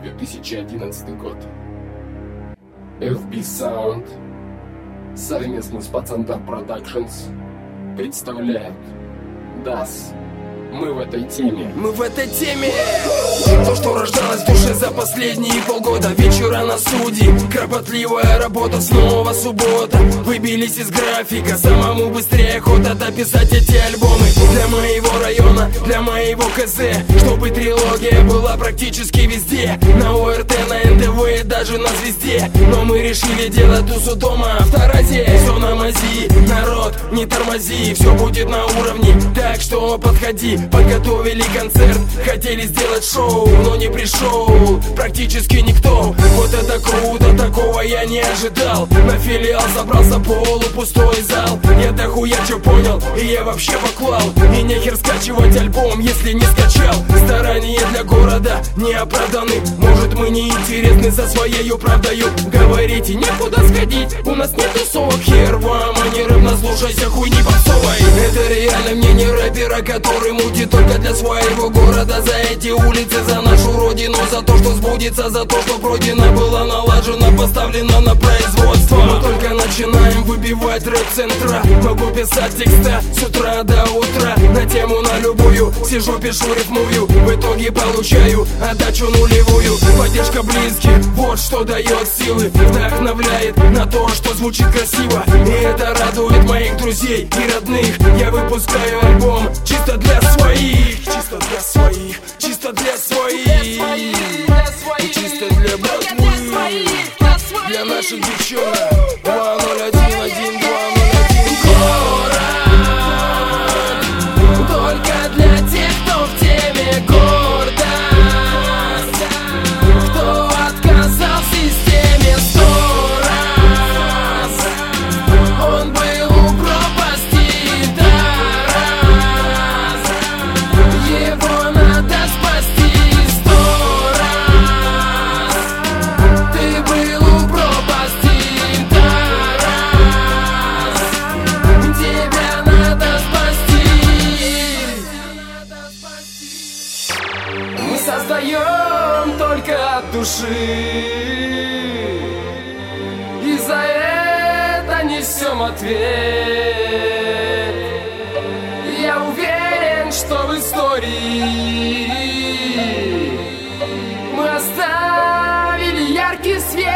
2011 год. FB Sound совместно с Пацандар Productions представляют DAS. Мы в этой теме. Мы в этой теме. То, что рождалось в душе за последние полгода. Вечера на студии, кропотливая работа, снова суббота. Выбились из графика, самому быстрее охота дописать эти альбомы. Для моего района, для моего КЗ, чтобы трилогия была практически везде. На ОРТ, на НТВ и даже на Звезде. Но мы решили делать тусу дома в Таразе. Все на мази, народ, не тормози. Все будет на уровне, так что подходи. Подготовили концерт, хотели сделать шоу, но не пришел практически никто. Вот это круто, такого я не ожидал. На филиал собрался полупустой зал. Я дохуя чё понял, и я вообще поклал. И нехер скачивать альбом, если не скачал. Старания для города не оправданы. Может, мы не интересны со своей правдою. Говорите, некуда сходить, у нас нет тусовок. Хер вам, а не равнослушайся хуйни попсовой. Это реально мнение рэпера, который мутит только для своего города. За эти улицы, за нашу родину, за то, что сбудется, за то, что пройдено, было налажено, поставлено на производство. Мы только начинаем выбивать рэп-центра. Могу писать текста с утра до утра, на тему на любую. Сижу, пишу, рифмую, в итоге получаю отдачу нулевую. Поддержка близких, вот что дает силы. Вдохновляет на то, что звучит красиво. И это радует моих друзей и родных. Я выпускаю альбом чисто для своих, чисто для своих, чисто для своих, и чисто для братвы, для наших девчонок. 2011, 2001. Город только для тех, кто в теме. Гордость, кто отказал системе 100 раз. Он был у пропасти Тарас. Его надо спасти 100 раз. Ты был у пропасти Тарас. Тебя надо спасти. Мы создаем только от души, и за это несем ответ. Я уверен, что в истории мы оставили яркий свет.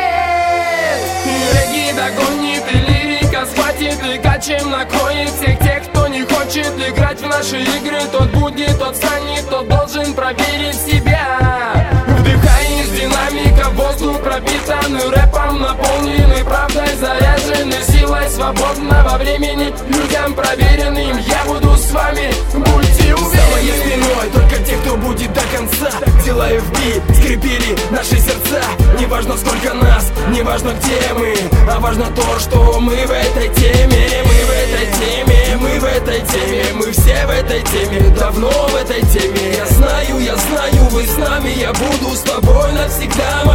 И регги догонит, и лирика схватит, и качем накроет всех тех, кто не хочет играть в наши игры. Тот будет, тот станет, тот должен проверить себя. Вдыхай из динамика, воздух пропитанный рэпом, наполненный правдой, заряженный силой свободного времени. Людям проверенным я буду с вами, будьте уверены. За моей спиной только те, кто будет до конца. Дела FB скрепили наши сердца. Не важно сколько нас, не важно где мы, а важно то, что мы в этой теме. Мы в этой теме, мы в этой теме, мы все в этой теме, давно в этой теме. Я знаю, вы с нами, я буду с тобой навсегда.